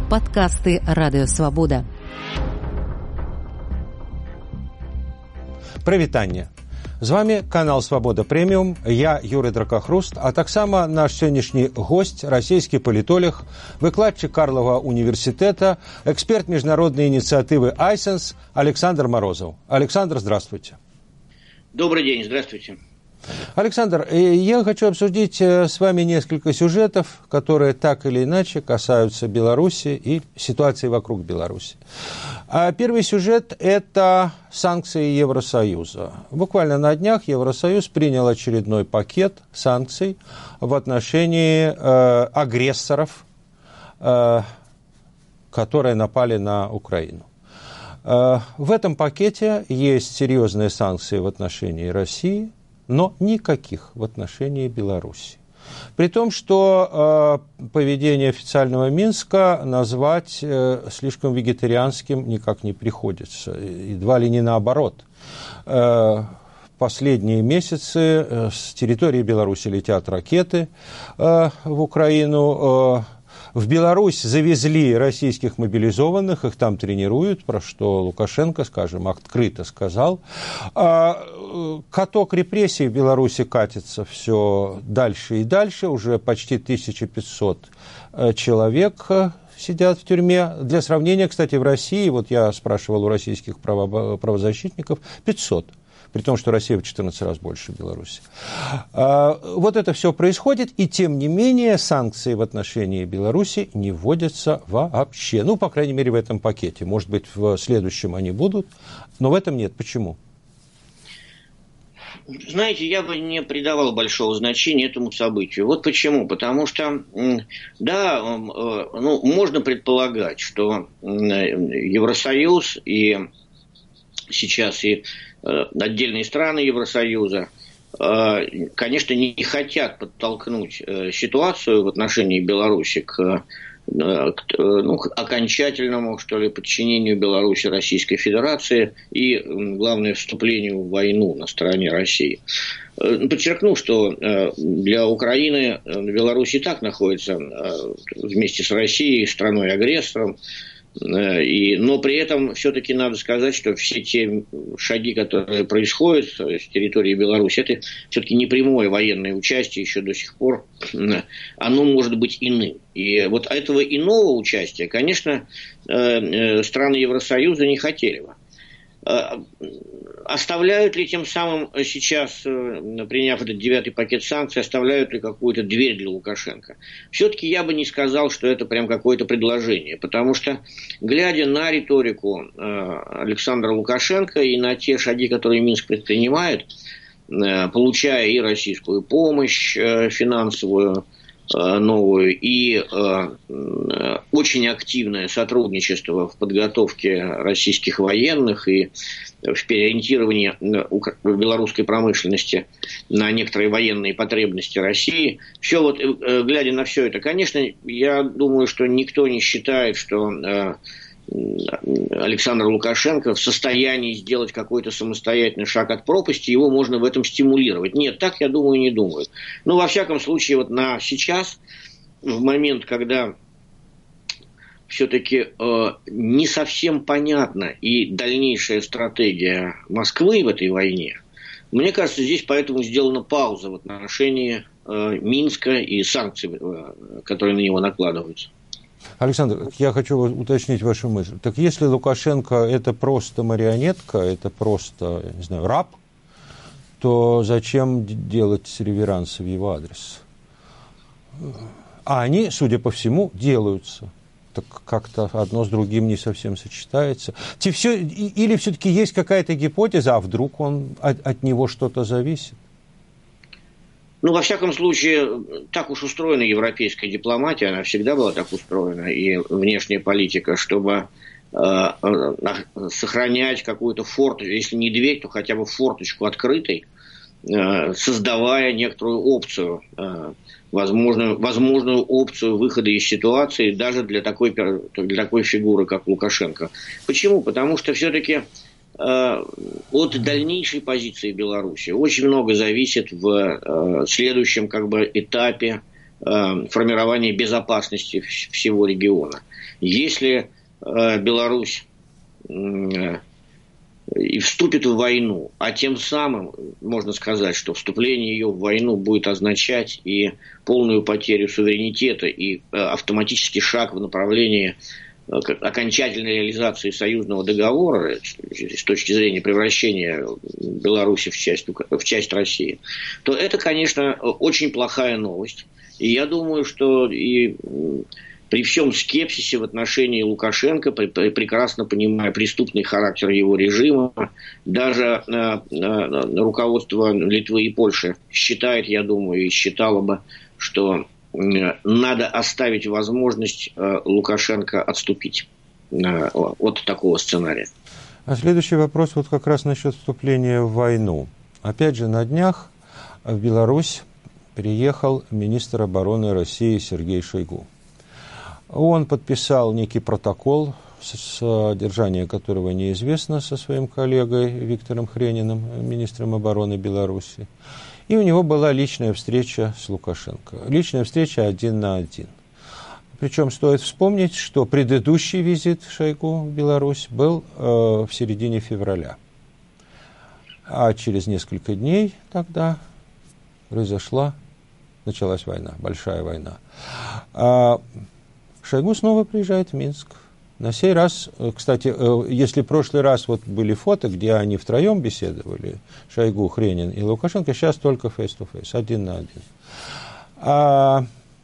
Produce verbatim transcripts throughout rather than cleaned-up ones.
Падкасты радыёвабода. Прывітанне. З вами канал Свабода Прэміум, я Юрый Дракахруст, а таксама наш сённяшні госць, расійскі палітолог, выкладчык Карлова універсітэта, эксперт міжнароднай ініцыятывы Айсенс Александр Морозов. Александр, здравствуйте. Добрый день, здравствуйте. Александр, я хочу обсудить с вами несколько сюжетов, которые так или иначе касаются Беларуси и ситуации вокруг Беларуси. Первый сюжет – это санкции Евросоюза. Буквально на днях Евросоюз принял очередной пакет санкций в отношении э, агрессоров, э, которые напали на Украину. Э, в этом пакете есть серьезные санкции в отношении России, но никаких в отношении Беларуси. При том, что э, поведение официального Минска назвать э, слишком вегетарианским никак не приходится, едва ли не наоборот. Э, последние месяцы э, с территории Беларуси летят ракеты э, в Украину. Э, В Беларусь завезли российских мобилизованных, их там тренируют, про что Лукашенко, скажем, открыто сказал. А каток репрессий в Беларуси катится все дальше и дальше, уже почти тысяча пятьсот человек сидят в тюрьме. Для сравнения, кстати, в России, вот я спрашивал у российских право- правозащитников, пятьсот. При том, что Россия в четырнадцать раз больше Беларуси. Вот это все происходит, и тем не менее санкции в отношении Беларуси не вводятся вообще. Ну, по крайней мере, в этом пакете. Может быть, в следующем они будут, но в этом нет. Почему? Знаете, я бы не придавал большого значения этому событию. Вот почему. Потому что, да, ну, можно предполагать, что Евросоюз и сейчас и отдельные страны Евросоюза, конечно, не хотят подтолкнуть ситуацию в отношении Беларуси к, к, ну, к окончательному, что ли, подчинению Беларуси Российской Федерации и, главное, вступлению в войну на стороне России. Подчеркну, что для Украины Беларусь и так находится вместе с Россией страной-агрессором. И, но при этом все-таки надо сказать, что все те шаги, которые происходят с территории Беларуси, это все-таки не прямое военное участие еще до сих пор, оно может быть иным. И вот этого иного участия, конечно, страны Евросоюза не хотели бы. Оставляют ли тем самым сейчас, приняв этот девятый пакет санкций, оставляют ли какую-то дверь для Лукашенко? Все-таки я бы не сказал, что это прям какое-то предложение, потому что, глядя на риторику Александра Лукашенко и на те шаги, которые Минск предпринимает, получая и российскую помощь финансовую, новую, и э, очень активное сотрудничество в подготовке российских военных и в переориентировании белорусской промышленности на некоторые военные потребности России. Все вот, э, глядя на все это, конечно, я думаю, что никто не считает, что э, Александр Лукашенко в состоянии сделать какой-то самостоятельный шаг от пропасти, его можно в этом стимулировать. Нет, так, я думаю, не думают. Но, во всяком случае, вот на сейчас, в момент, когда все-таки э, не совсем понятна и дальнейшая стратегия Москвы в этой войне, мне кажется, здесь поэтому сделана пауза в отношении э, Минска и санкций, э, которые на него накладываются. Александр, я хочу уточнить вашу мысль. Так если Лукашенко это просто марионетка, это просто, не знаю, раб, то зачем делать реверансы в его адрес? А они, судя по всему, делаются. Так как-то одно с другим не совсем сочетается. Или все-таки есть какая-то гипотеза, а вдруг он, от, от него что-то зависит? Ну, во всяком случае, так уж устроена европейская дипломатия, она всегда была так устроена, и внешняя политика, чтобы э, сохранять какую-то форточку, если не дверь, то хотя бы форточку открытой, э, создавая некоторую опцию, э, возможную, возможную опцию выхода из ситуации даже для такой, для такой фигуры, как Лукашенко. Почему? Потому что все-таки от дальнейшей позиции Беларуси очень много зависит в следующем как бы этапе формирования безопасности всего региона. Если Беларусь и вступит в войну, а тем самым можно сказать, что вступление ее в войну будет означать и полную потерю суверенитета, и автоматический шаг в направлении окончательной реализации союзного договора с точки зрения превращения Беларуси в часть, в часть России, то это, конечно, очень плохая новость. И я думаю, что и при всем скепсисе в отношении Лукашенко, прекрасно понимая преступный характер его режима, даже руководство Литвы и Польши считает, я думаю, и считало бы, что надо оставить возможность Лукашенко отступить от такого сценария. А следующий вопрос вот как раз насчет вступления в войну. Опять же, на днях в Беларусь приехал министр обороны России Сергей Шойгу. Он подписал некий протокол, содержание которого неизвестно, со своим коллегой Виктором Хрениным, министром обороны Беларуси. И у него была личная встреча с Лукашенко. Личная встреча один на один. Причем стоит вспомнить, что предыдущий визит Шойгу в Беларусь был э, в середине февраля. А через несколько дней тогда произошла, началась война, большая война. А Шойгу снова приезжает в Минск. На сей раз, кстати, если в прошлый раз вот были фото, где они втроем беседовали, Шойгу, Хренин и Лукашенко, сейчас только face-to-face, один на один. А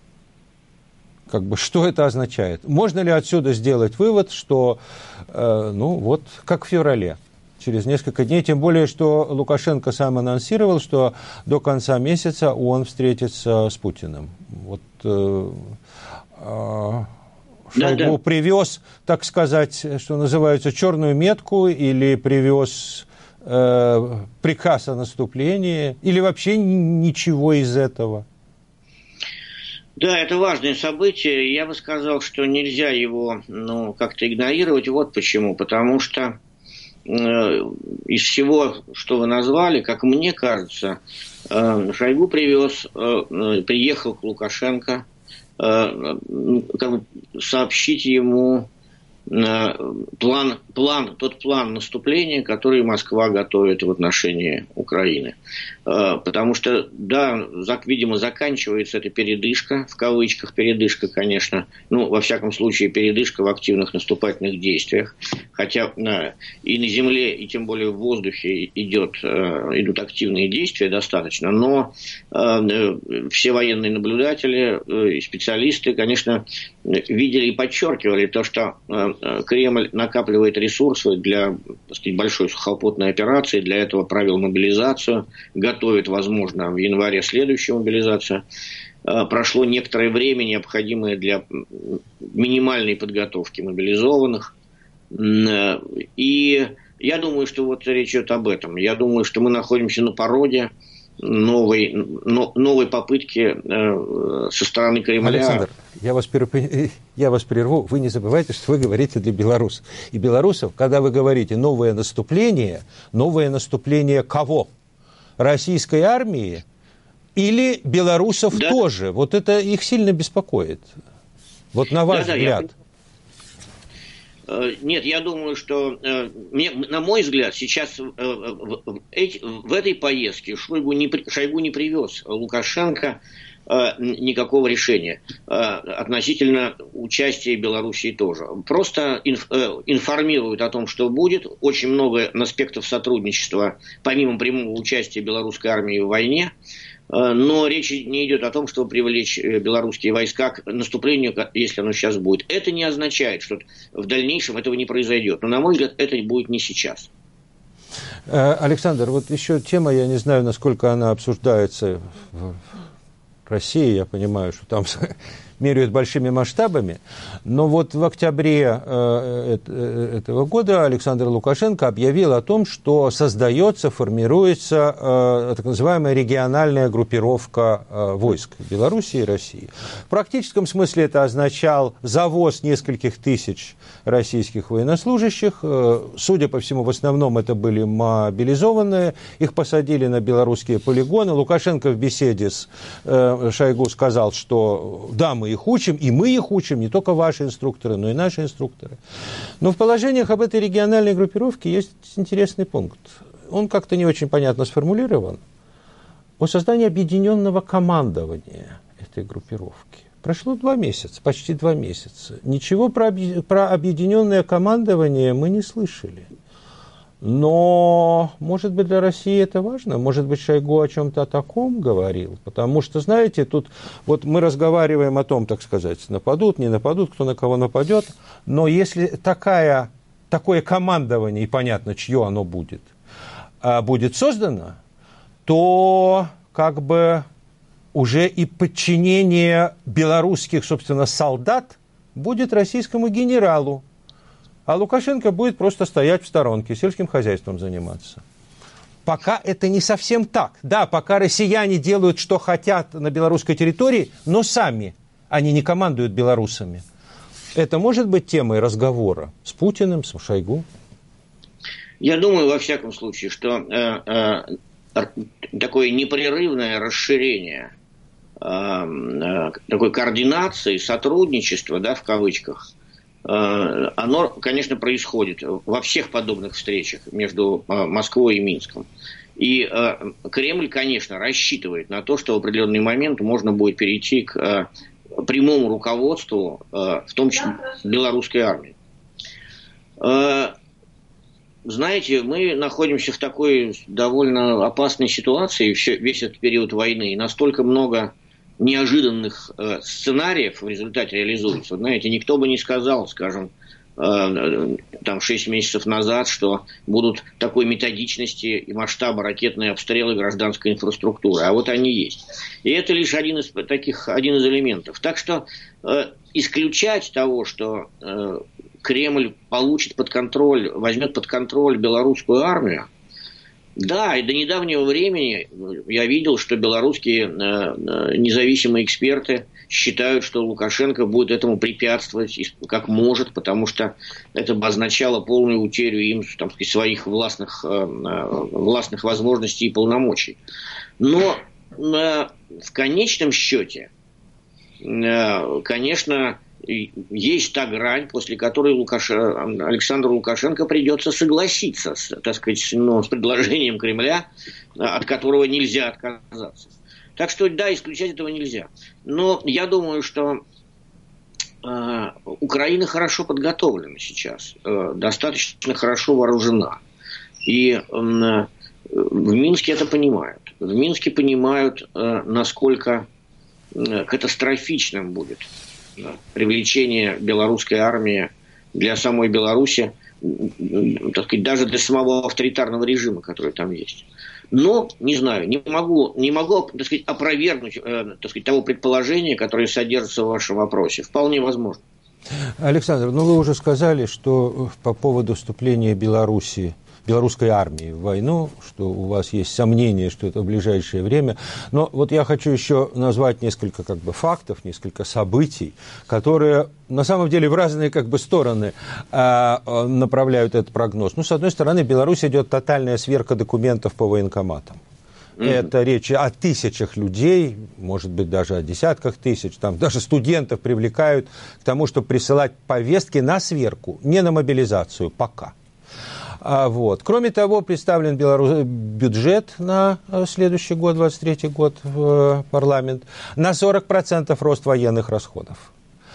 как бы, что это означает? Можно ли отсюда сделать вывод, что, э, ну вот, как в феврале, через несколько дней, тем более, что Лукашенко сам анонсировал, что до конца месяца он встретится с Путиным. Вот э, э, Шойгу да, да. привез, так сказать, что называется, черную метку, или привез э, приказ о наступлении, или вообще ничего из этого? Да, это важное событие. Я бы сказал, что нельзя его ну, как-то игнорировать. Вот почему. Потому что э, из всего, что вы назвали, как мне кажется, э, Шойгу привез, э, приехал к Лукашенко, как бы сообщить ему план, план, тот план наступления, который Москва готовит в отношении Украины. Потому что, да, видимо, заканчивается эта передышка, в кавычках передышка, конечно, ну, во всяком случае, передышка в активных наступательных действиях, хотя и на земле, и тем более в воздухе идет, идут активные действия достаточно, но все военные наблюдатели и специалисты, конечно, видели и подчеркивали то, что Кремль накапливает ресурсы для, так сказать, большой сухопутной операции, для этого провел мобилизацию, готовит, возможно, в январе следующую мобилизацию. Прошло некоторое время, необходимое для минимальной подготовки мобилизованных. И я думаю, что вот речь идет об этом. Я думаю, что мы находимся на пороге новой, но, новой попытки э, со стороны Кремля. Александр, я вас, перерв... я вас прерву. Вы не забывайте, что вы говорите для белорусов. И белорусов, когда вы говорите новое наступление, новое наступление кого? Российской армии или белорусов да. тоже? Вот это их сильно беспокоит. Вот на ваш да, взгляд. Да, я... Нет, я думаю, что, мне, на мой взгляд, сейчас в, эти, в этой поездке Шойгу не, Шойгу не привез Лукашенко никакого решения относительно участия Белоруссии тоже. Просто инф, информируют о том, что будет. Очень много аспектов сотрудничества, помимо прямого участия белорусской армии в войне. Но речь не идет о том, чтобы привлечь белорусские войска к наступлению, если оно сейчас будет. Это не означает, что в дальнейшем этого не произойдет. Но, на мой взгляд, это будет не сейчас. Александр, вот еще тема, я не знаю, насколько она обсуждается в России. Я понимаю, что там меряют большими масштабами. Но вот в октябре э, э, этого года Александр Лукашенко объявил о том, что создается, формируется э, так называемая региональная группировка э, войск Белоруссии и России. В практическом смысле это означал завоз нескольких тысяч российских военнослужащих. Э, судя по всему, в основном это были мобилизованные. Их посадили на белорусские полигоны. Лукашенко в беседе с э, Шойгу сказал, что да, мы их учим, и мы их учим, не только ваши инструкторы, но и наши инструкторы. Но в положениях об этой региональной группировке есть интересный пункт. Он как-то не очень понятно сформулирован. О создании объединенного командования этой группировки. Прошло два месяца, почти два месяца. Ничего про, про объединенное командование мы не слышали. Но, может быть, для России это важно? Может быть, Шойгу о чем-то таком говорил? Потому что, знаете, тут вот мы разговариваем о том, так сказать, нападут, не нападут, кто на кого нападет. Но если такая, такое командование, и понятно, чье оно будет, будет создано, то как бы уже и подчинение белорусских, собственно, солдат будет российскому генералу. А Лукашенко будет просто стоять в сторонке, сельским хозяйством заниматься. Пока это не совсем так. Да, пока россияне делают, что хотят на белорусской территории, но сами они не командуют белорусами. Это может быть темой разговора с Путиным, с Шойгу? Я думаю, во всяком случае, что э, э, такое непрерывное расширение э, э, такой координации, сотрудничества, да, в кавычках, оно, конечно, происходит во всех подобных встречах между Москвой и Минском. И Кремль, конечно, рассчитывает на то, что в определенный момент можно будет перейти к прямому руководству, в том числе белорусской армии. Знаете, мы находимся в такой довольно опасной ситуации весь этот период войны, и настолько много неожиданных э, сценариев в результате реализуется. Вот, знаете, никто бы не сказал, скажем, э, там шесть месяцев назад, что будут такой методичности и масштаба ракетные обстрелы гражданской инфраструктуры. А вот они есть. И это лишь один из таких, один из элементов. Так что э, исключать того, что э, Кремль получит под контроль, возьмет под контроль белорусскую армию. Да, и до недавнего времени я видел, что белорусские э, независимые эксперты считают, что Лукашенко будет этому препятствовать как может, потому что это бы означало полную утерю им, там, своих властных, э, властных возможностей и полномочий. Но э, в конечном счете, э, конечно, есть та грань, после которой Лукаш... Александру Лукашенко придется согласиться с, так сказать, ну, с предложением Кремля, от которого нельзя отказаться. Так что, да, исключать этого нельзя. Но я думаю, что э, Украина хорошо подготовлена сейчас, э, достаточно хорошо вооружена. И э, в Минске это понимают. В Минске понимают, э, насколько э, катастрофичным будет привлечение белорусской армии для самой Беларуси, так сказать, даже для самого авторитарного режима, который там есть. Но, не знаю, не могу, не могу так сказать, опровергнуть э, так сказать, того предположения, которое содержится в вашем вопросе. Вполне возможно. Александр, ну вы уже сказали, что по поводу вступления Белоруссии, белорусской армии в войну, что у вас есть сомнения, что это в ближайшее время. Но вот я хочу еще назвать несколько как бы фактов, несколько событий, которые на самом деле в разные как бы стороны э, направляют этот прогноз. Ну, с одной стороны, в Беларуси идет тотальная сверка документов по военкоматам. Mm-hmm. Это речь о тысячах людей, может быть, даже о десятках тысяч, там даже студентов привлекают к тому, чтобы присылать повестки на сверку, не на мобилизацию пока. А вот. Кроме того, представлен Белорус... бюджет на следующий год, двадцать третий год, в парламент, на сорок процентов рост военных расходов.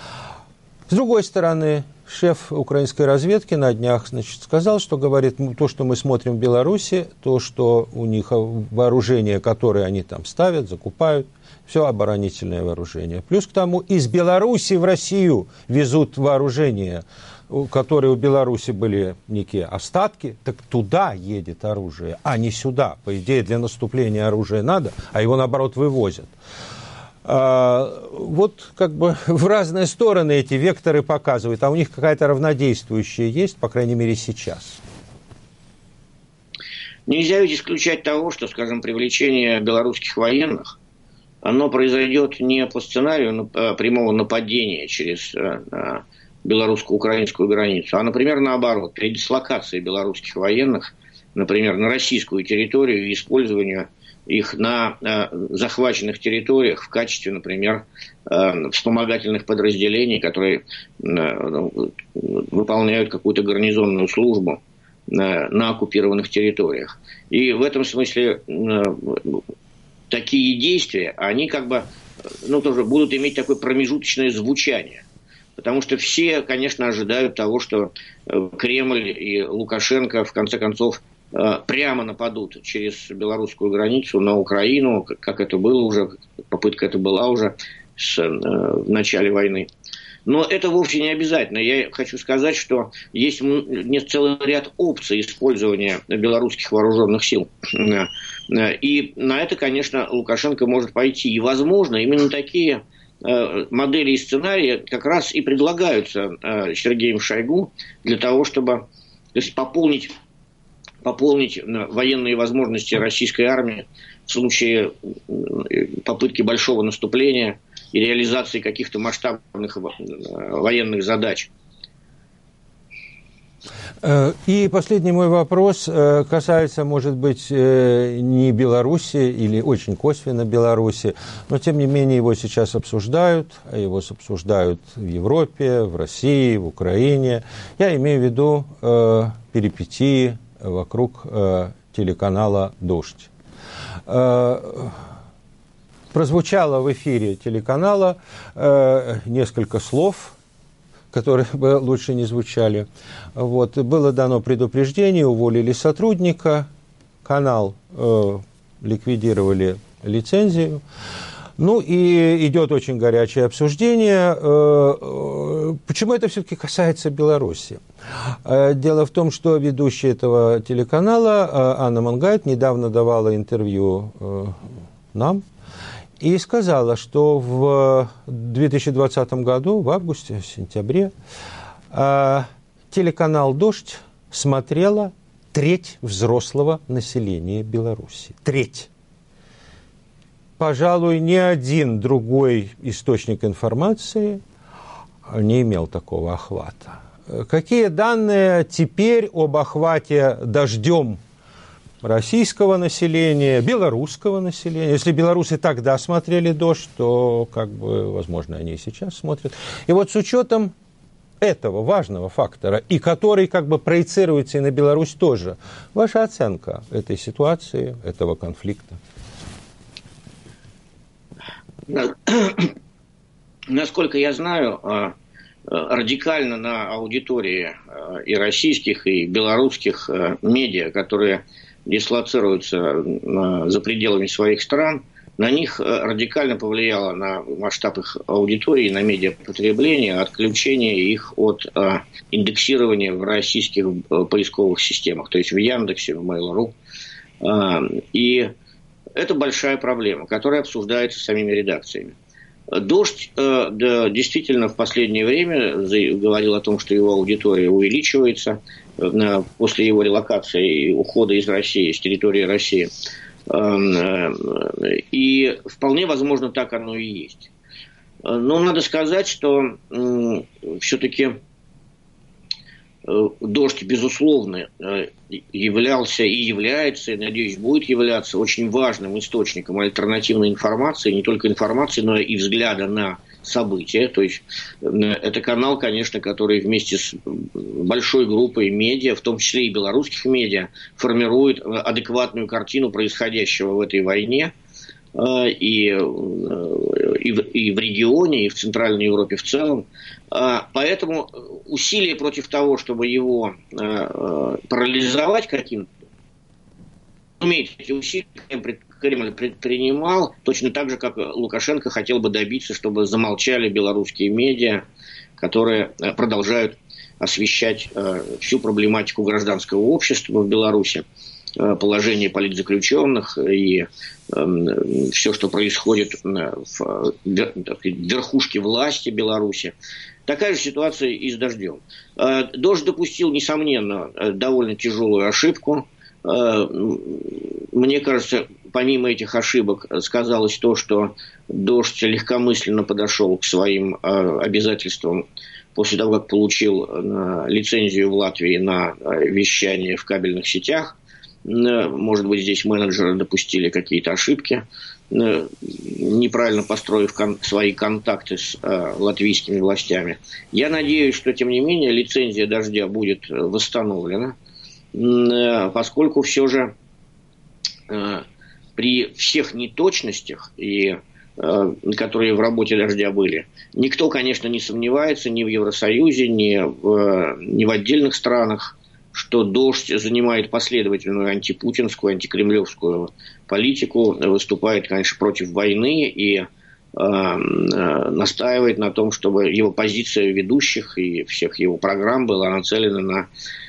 С другой стороны, шеф украинской разведки на днях, значит, сказал, что говорит, то, что мы смотрим в Беларуси, то, что у них вооружение, которое они там ставят, закупают, все оборонительное вооружение. Плюс к тому, из Беларуси в Россию везут вооружение, которые у Беларуси были некие остатки, так туда едет оружие, а не сюда. По идее, для наступления оружия надо, а его, наоборот, вывозят. Вот как бы в разные стороны эти векторы показывают, а у них какая-то равнодействующая есть, по крайней мере, сейчас. Нельзя ведь исключать того, что, скажем, привлечение белорусских военных, оно произойдет не по сценарию прямого нападения через белорусско-украинскую границу, а, например, наоборот, передислокация белорусских военных, например, на российскую территорию и использование их на захваченных территориях в качестве, например, вспомогательных подразделений, которые выполняют какую-то гарнизонную службу на оккупированных территориях. И в этом смысле такие действия, они как бы, ну, тоже будут иметь такое промежуточное звучание. Потому что все, конечно, ожидают того, что Кремль и Лукашенко, в конце концов, прямо нападут через белорусскую границу на Украину, как это было уже, попытка это была уже с, в начале войны. Но это вовсе не обязательно. Я хочу сказать, что есть целый ряд опций использования белорусских вооруженных сил. И на это, конечно, Лукашенко может пойти. И, возможно, именно такие модели и сценарии как раз и предлагаются Сергеем Шойгу для того, чтобы, то есть, пополнить, пополнить военные возможности российской армии в случае попытки большого наступления и реализации каких-то масштабных военных задач. И последний мой вопрос касается, может быть, не Беларуси или очень косвенно Беларуси, но тем не менее его сейчас обсуждают, а его обсуждают в Европе, в России, в Украине. Я имею в виду перипетии вокруг телеканала «Дождь». Прозвучало в эфире телеканала несколько слов, которые бы лучше не звучали. Вот. Было дано предупреждение, уволили сотрудника, канал э, ликвидировали лицензию. Ну и идет очень горячее обсуждение. Э, э, почему это все-таки касается Беларуси? Э, дело в том, что ведущая этого телеканала э, Анна Мангайт недавно давала интервью э, нам, и сказала, что в две тысячи двадцатом году, в августе, сентябре, телеканал «Дождь» смотрела треть взрослого населения Беларуси. Треть. Пожалуй, ни один другой источник информации не имел такого охвата. Какие данные теперь об охвате «Дождем» российского населения, белорусского населения? Если белорусы тогда смотрели «Дождь», то, как бы, возможно, они и сейчас смотрят. И вот с учетом этого важного фактора, и который как бы проецируется и на Беларусь тоже, ваша оценка этой ситуации, этого конфликта? Насколько я знаю, радикально на аудитории и российских, и белорусских медиа, которые дислоцируются за пределами своих стран, на них радикально повлияло на масштаб их аудитории, на медиапотребление, отключение их от индексирования в российских поисковых системах, то есть в Яндексе, в Mail.ru. И это большая проблема, которая обсуждается самими редакциями. «Дождь» да, действительно в последнее время говорил о том, что его аудитория увеличивается после его релокации и ухода из России, с территории России. И вполне возможно, так оно и есть. Но надо сказать, что все-таки «Дождь», безусловно, являлся и является, и, надеюсь, будет являться очень важным источником альтернативной информации, не только информации, но и взгляда на события. То есть это канал, конечно, который вместе с большой группой медиа, в том числе и белорусских медиа, формирует адекватную картину происходящего в этой войне. И, и, в, и в регионе, и в Центральной Европе в целом. Поэтому усилия против того, чтобы его парализовать каким-то, разумеется, эти усилия Кремль предпринимал, точно так же, как Лукашенко хотел бы добиться, чтобы замолчали белорусские медиа, которые продолжают освещать всю проблематику гражданского общества в Беларуси. положение политзаключенных и все, что происходит в верхушке власти Беларуси. Такая же ситуация и с «Дождем». «Дождь» допустил, несомненно, довольно тяжелую ошибку. Мне кажется, помимо этих ошибок сказалось то, что «Дождь» легкомысленно подошел к своим обязательствам после того, как получил лицензию в Латвии на вещание в кабельных сетях. Может быть, здесь менеджеры допустили какие-то ошибки, неправильно построив кон- свои контакты с э, латвийскими властями. Я надеюсь, что, тем не менее, лицензия «Дождя» будет восстановлена, э, поскольку все же э, при всех неточностях, и, э, которые в работе «Дождя» были, никто, конечно, не сомневается ни в Евросоюзе, ни в, ни в отдельных странах, что «Дождь» занимает последовательную антипутинскую, антикремлевскую политику, выступает, конечно, против войны и э, настаивает на том, чтобы его позиция ведущих и всех его программ была нацелена на,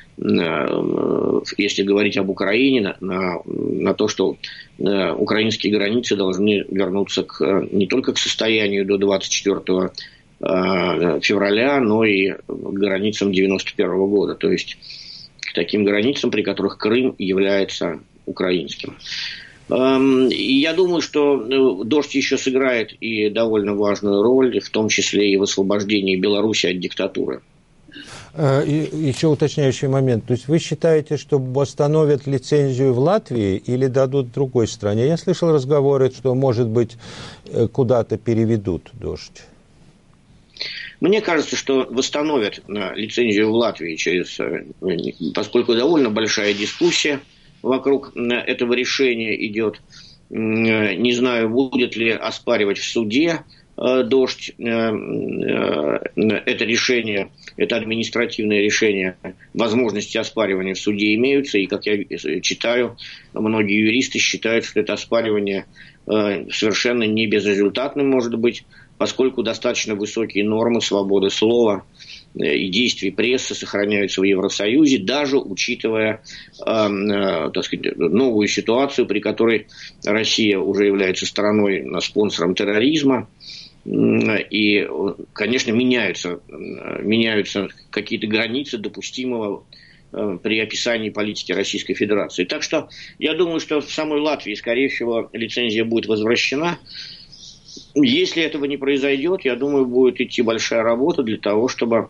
на если говорить об Украине, на, на, на то, что э, украинские границы должны вернуться к, не только к состоянию до двадцать четвёртого февраля, но и к границам девяносто первого года, то есть к таким границам, при которых Крым является украинским. И я думаю, что «Дождь» еще сыграет и довольно важную роль, в том числе и в освобождении Беларуси от диктатуры. И еще уточняющий момент. То есть вы считаете, что восстановят лицензию в Латвии или дадут в другой стране? Я слышал разговоры, что, может быть, куда-то переведут «Дождь». Мне кажется, что восстановят лицензию в Латвии, через, поскольку довольно большая дискуссия вокруг этого решения идет. Не знаю, будет ли оспаривать в суде «Дождь» это решение, это административное решение. Возможности оспаривания в суде имеются, и, как я читаю, многие юристы считают, что это оспаривание совершенно не безрезультатным может быть, поскольку достаточно высокие нормы свободы слова и действий прессы сохраняются в Евросоюзе, даже учитывая э, э, так сказать, новую ситуацию, при которой Россия уже является страной, спонсором терроризма, и, конечно, меняются, меняются какие-то границы допустимого при описании политики Российской Федерации. Так что я думаю, что в самой Латвии, скорее всего, лицензия будет возвращена. Если этого не произойдет, я думаю, будет идти большая работа для того, чтобы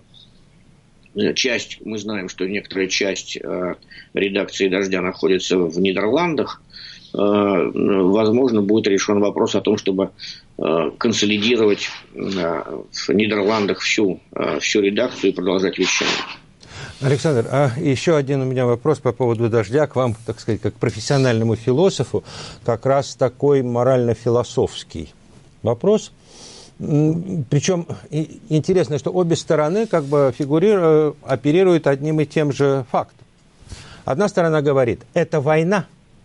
часть, мы знаем, что некоторая часть э, редакции «Дождя» находится в Нидерландах, э, возможно, будет решен вопрос о том, чтобы э, консолидировать э, в Нидерландах всю, э, всю редакцию и продолжать вещание. Александр, а еще один у меня вопрос по поводу «Дождя» к вам, так сказать, как профессиональному философу, как раз такой морально-философский вопрос. Причем интересно, что обе стороны как бы фигурируют, оперируют одним и тем же фактом. Одна сторона говорит, это война,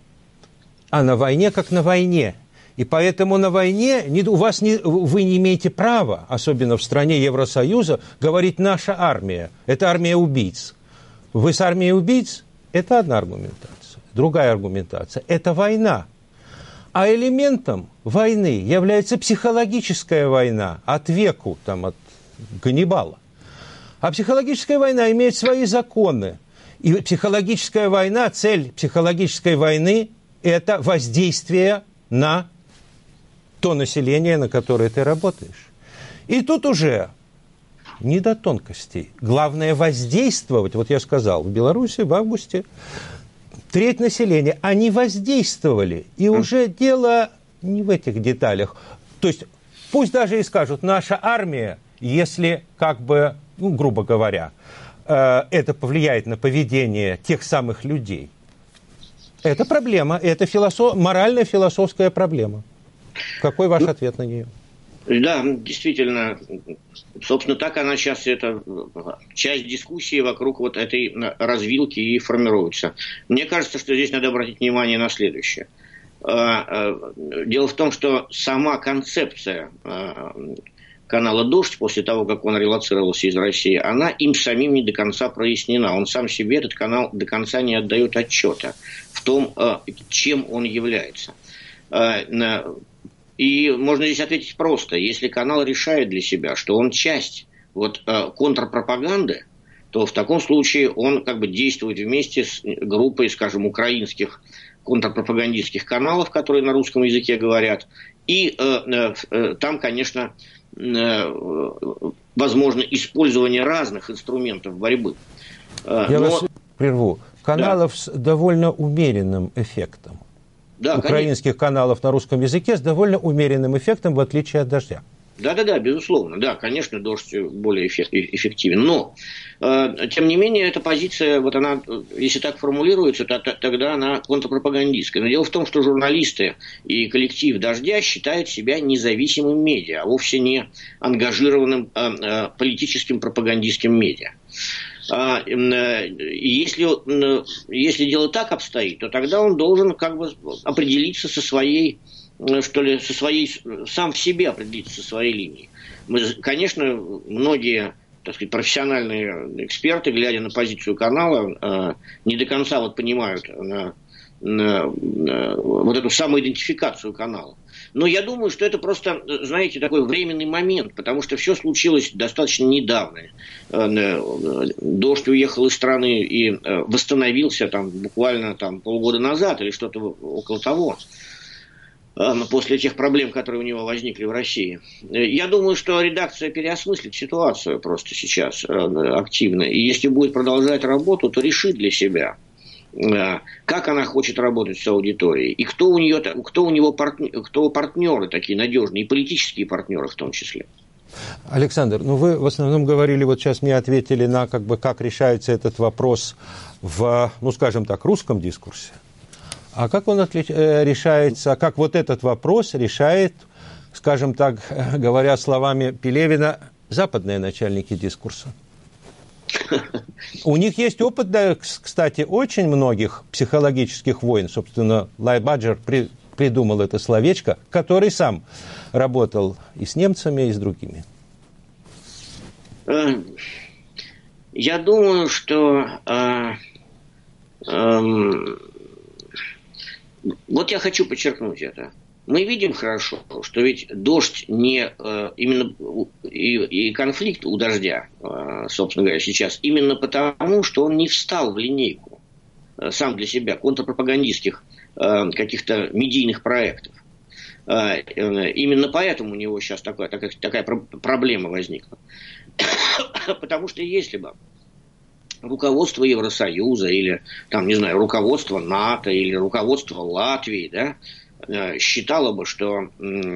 а на войне как на войне. И поэтому на войне у вас не, вы не имеете права, особенно в стране Евросоюза, говорить «наша армия». Это армия убийц. Вы с армией убийц? Это одна аргументация. Другая аргументация – это война. А элементом войны является психологическая война от веку, там, от Ганнибала. А психологическая война имеет свои законы. И психологическая война, цель психологической войны – это воздействие на то население, на которое ты работаешь. И тут уже не до тонкостей. Главное воздействовать. Вот я сказал, в Беларуси в августе треть населения, они воздействовали. И уже дело не в этих деталях. То есть пусть даже и скажут, наша армия, если как бы, ну, грубо говоря, это повлияет на поведение тех самых людей. Это проблема, это философ... моральная философская проблема. Какой ваш ответ на нее? Да, действительно, собственно, так она сейчас, это часть дискуссии вокруг вот этой развилки и формируется. Мне кажется, что здесь надо обратить внимание на следующее. Дело в том, что сама концепция канала «Дождь» после того, как он релоцировался из России, она им самим не до конца прояснена. Он сам себе, этот канал, до конца не отдает отчета в том, чем он является. И можно здесь ответить просто. Если канал решает для себя, что он часть вот, контрпропаганды, то в таком случае он как бы действует вместе с группой, скажем, украинских контрпропагандистских каналов, которые на русском языке говорят. И э, э, там, конечно, э, возможно использование разных инструментов борьбы. Я Но... вас прерву. Каналов да. с довольно умеренным эффектом. Да, Украинских конечно. каналов на русском языке с довольно умеренным эффектом, в отличие от «Дождя». Да-да-да, безусловно. Да, конечно, «Дождь» более эффективен. Но, э, тем не менее, эта позиция, вот она, если так формулируется, то, то, тогда она контрпропагандистская. Но дело в том, что журналисты и коллектив «Дождя» считают себя независимым медиа, а вовсе не ангажированным э, э, политическим пропагандистским медиа. А, э, если, э, если дело так обстоит, то тогда он должен как бы определиться со своей что ли, со своей, сам в себе определиться со своей линией. Мы, конечно, многие, так сказать, профессиональные эксперты, глядя на позицию канала, не до конца вот понимают на, на, на вот эту самоидентификацию канала. Но я думаю, что это просто, знаете, такой временный момент, потому что все случилось достаточно недавно. «Дождь» уехал из страны и восстановился там, буквально там, полгода назад или что-то около того. После тех проблем, которые у него возникли в России. Я думаю, что редакция переосмыслит ситуацию просто сейчас активно. И если будет продолжать работу, то решит для себя, как она хочет работать с аудиторией. И кто у, нее, кто у него партнеры, кто партнеры такие надежные, и политические партнеры в том числе. Александр, ну вы в основном говорили, вот сейчас мне ответили на, как бы, как решается этот вопрос в, ну скажем так, русском дискурсе. А как он отли... решается, как вот этот вопрос решает, скажем так, говоря словами Пелевина, западные начальники дискурса? У них есть опыт, да, кстати, очень многих психологических войн. Собственно, Лайбаджер при... придумал это словечко, который сам работал и с немцами, и с другими. Я думаю, что... А, а, Вот я хочу подчеркнуть это. Мы видим хорошо, что ведь «Дождь» не э, именно и, и конфликт у «Дождя», э, собственно говоря, сейчас, именно потому, что он не встал в линейку э, сам для себя контрпропагандистских э, каких-то медийных проектов. Э, э, именно поэтому у него сейчас такая, такая, такая проблема возникла. Потому что если бы руководство Евросоюза или, там, не знаю, руководство НАТО или руководство Латвии, да, считало бы, что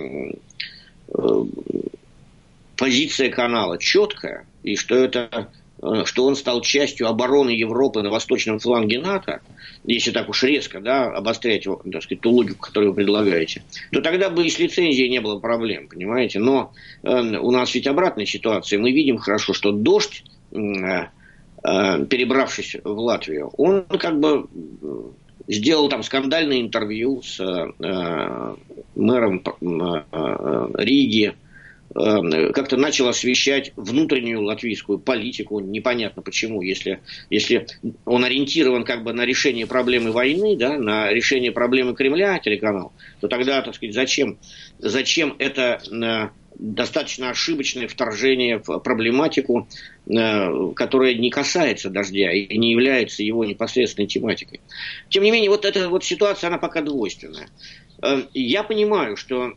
позиция канала четкая, и что, это, что он стал частью обороны Европы на восточном фланге НАТО, если так уж резко, да, обострять, так сказать, ту логику, которую вы предлагаете, то тогда бы и с лицензией не было проблем, понимаете. Но у нас ведь обратная ситуация. Мы видим хорошо, что «Дождь», перебравшись в Латвию, он как бы сделал там скандальное интервью с э, мэром э, Риги, э, как-то начал освещать внутреннюю латвийскую политику, непонятно почему, если, если он ориентирован как бы на решение проблемы войны, да, на решение проблемы Кремля, телеканал, то тогда, так сказать, зачем, зачем это... Э, достаточно ошибочное вторжение в проблематику, которая не касается «Дождя» и не является его непосредственной тематикой. Тем не менее, вот эта вот ситуация, она пока двойственная. Я понимаю, что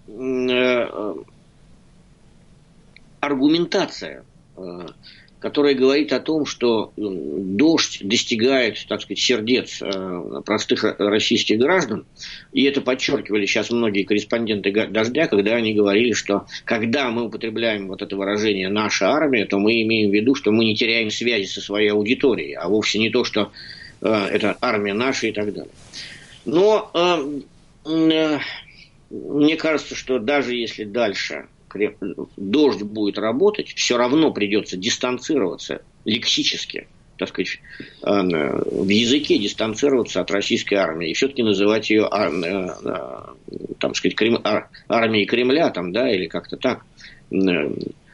аргументация, которая говорит о том, что «Дождь» достигает, так сказать, сердец простых российских граждан, и это подчеркивали сейчас многие корреспонденты «Дождя», когда они говорили, что когда мы употребляем вот это выражение «наша армия», то мы имеем в виду, что мы не теряем связи со своей аудиторией, а вовсе не то, что это армия наша и так далее. Но э, мне кажется, что даже если дальше «Дождь» будет работать, все равно придется дистанцироваться лексически, так сказать, в языке дистанцироваться от российской армии и все-таки называть ее, там, сказать, армией Кремля, там, да, или как-то так.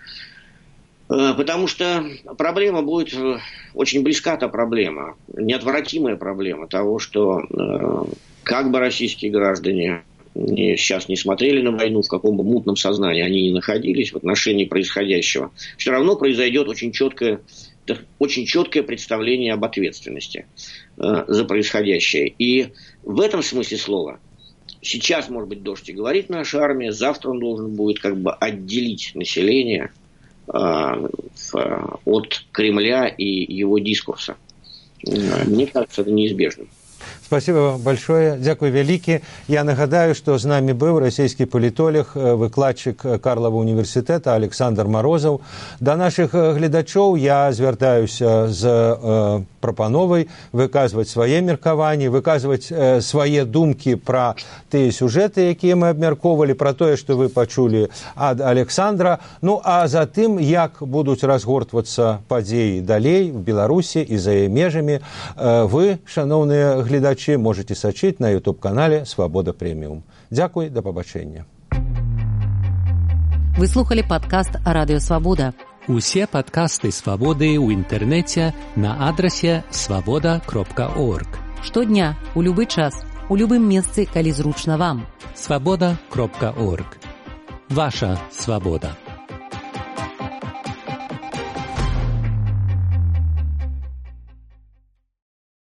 Потому что проблема будет очень близка, та проблема, неотвратимая проблема того, что как бы российские граждане сейчас не смотрели на войну, в каком бы мутном сознании они ни находились в отношении происходящего, все равно произойдет очень четкое, очень четкое представление об ответственности за происходящее. И в этом смысле слова сейчас, может быть, дождь и говорит наша армия, завтра он должен будет как бы отделить население от Кремля и его дискурса. Мне кажется, это неизбежно. Спасибо большое. Дякую вялікі. Я нагадаю, што з намі быў расійскі палітолог, выкладчык Карлава універсітэта Александр Марозаў. Да нашых гледачоў я звяртаюся з э, прапановай выказваць свае меркаванні, выказваць э, свае думкі пра тыя сюжэты, якія мы абмяркоўвалі, пра тое, што вы пачулі ад Александра. Ну, а затым, як будуць разгортвацца падзеі далей в Беларусі і за яе межамі, э, вы, шаноўныя гледачы, можете сачыць на ютуб-канале «Свабода Прэміум». Дзякуй, да пабачэння. Вы слухали падкаст «Радыё Свабода». Усе падкасты «Свабоды» ў інтэрнэце на адрасе свабода кропка орг. Штодня, у любы час, у любым месцы, калі зручна вам. свабода кропка орг. Ваша свабода.